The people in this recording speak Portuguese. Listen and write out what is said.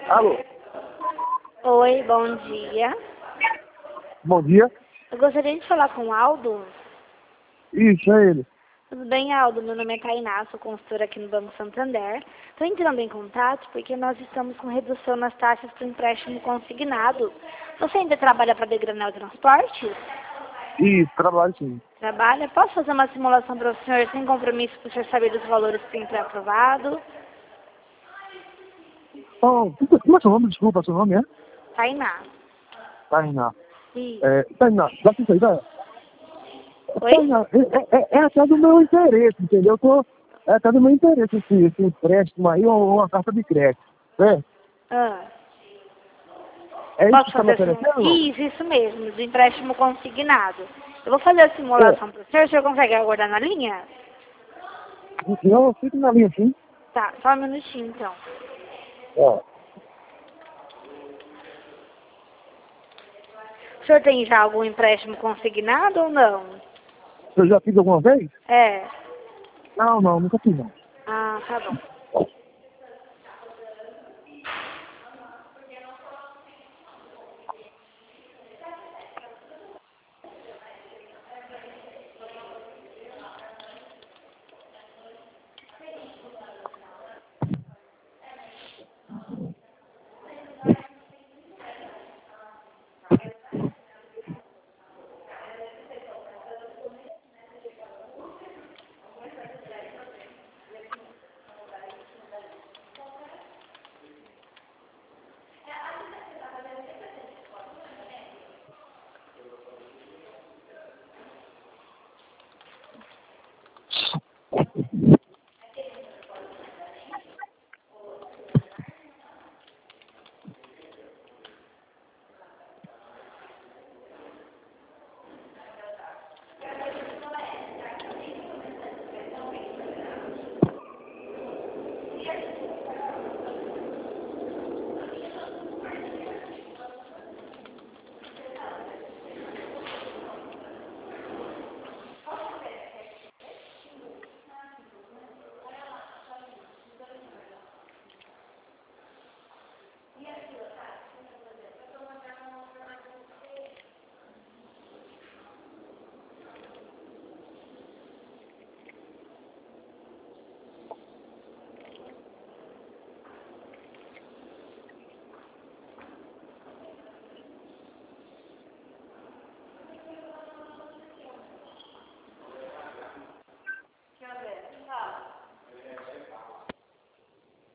Alô? Oi, bom dia. Bom dia. Eu gostaria de falar com o Aldo. Isso, é ele. Tudo bem, Aldo? Meu nome é Tainá, sou consultora aqui no Banco Santander. Estou entrando em contato porque nós estamos com redução nas taxas para o empréstimo consignado. Você ainda trabalha para a Degranel Transportes? Isso, trabalho sim. Trabalha? Posso fazer uma simulação para o senhor sem compromisso para o senhor saber dos valores que tem pré-aprovado? Oh, como é seu nome? Desculpa, seu nome é? Tainá. Tainá. Sim. Tainá, dá pra sair, dá? Oi? Tainá, é até do meu interesse, entendeu? É até do meu interesse esse empréstimo aí ou uma carta de crédito. É? Ah. É isso que Posso você está me fazer oferecendo? isso mesmo, do empréstimo consignado. Eu vou fazer a simulação para o senhor consegue aguardar na linha? Não, fica na linha sim. Tá, só um minutinho então. Ó, O senhor tem já algum empréstimo consignado ou não? eu já fiz alguma vez? É. Não, nunca fiz não. Ah, tá bom.